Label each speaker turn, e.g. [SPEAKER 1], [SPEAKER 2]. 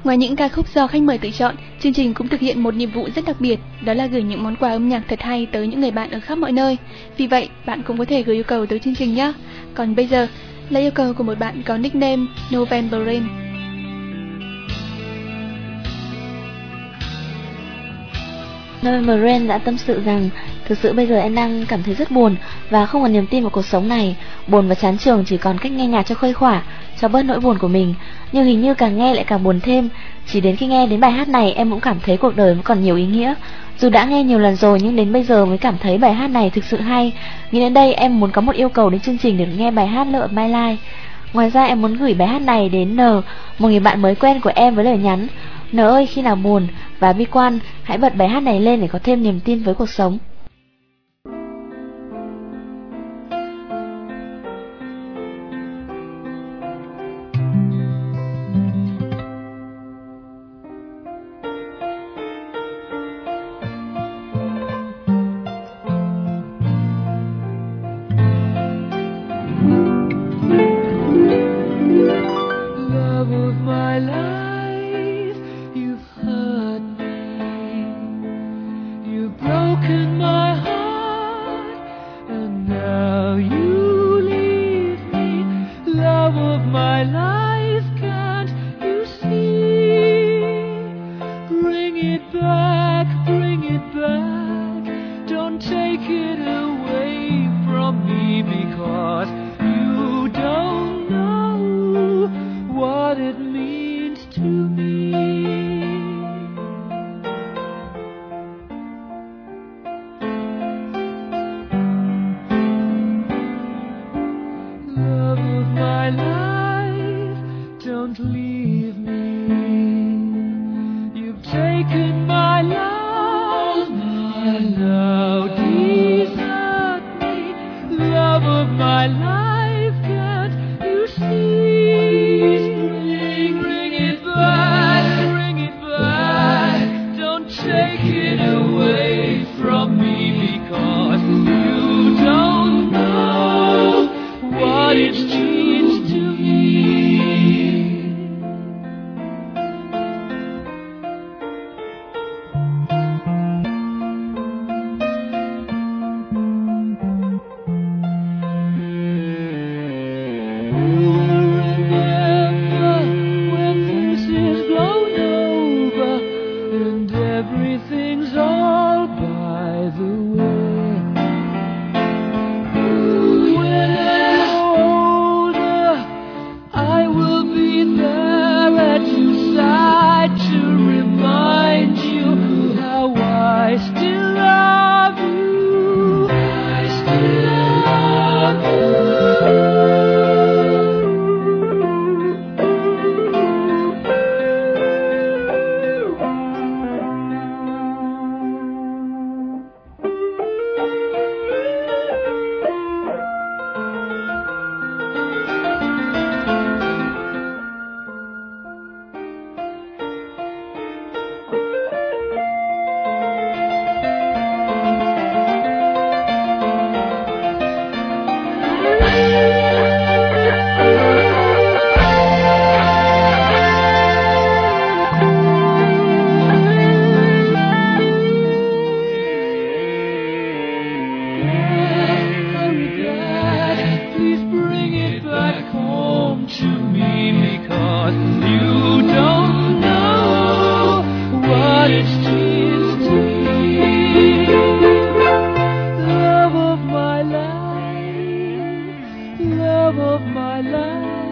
[SPEAKER 1] Ngoài những ca khúc do khách mời tự chọn, chương trình cũng thực hiện một nhiệm vụ rất đặc biệt, đó là gửi những món quà âm nhạc thật hay tới những người bạn ở khắp mọi nơi. Vì vậy, bạn cũng có thể gửi yêu cầu tới chương trình nhé. Còn bây giờ là yêu cầu của một bạn có nickname November Rain.
[SPEAKER 2] November Rain đã tâm sự rằng thực sự bây giờ em đang cảm thấy rất buồn và không còn niềm tin vào cuộc sống này. Buồn và chán trường chỉ còn cách nghe nhạc cho khuây khỏa, cho bớt nỗi buồn của mình. Nhưng hình như càng nghe lại càng buồn thêm. Chỉ đến khi nghe đến bài hát này em cũng cảm thấy cuộc đời vẫn còn nhiều ý nghĩa. Dù đã nghe nhiều lần rồi nhưng đến bây giờ mới cảm thấy bài hát này thực sự hay. Nghĩ đến đây em muốn có một yêu cầu đến chương trình để nghe bài hát Love of My Life. Ngoài ra em muốn gửi bài hát này đến N, một người bạn mới quen của em, với lời nhắn: N ơi, khi nào buồn và bi quan, hãy bật bài hát này lên để có thêm niềm tin với cuộc sống.
[SPEAKER 3] Love of my life.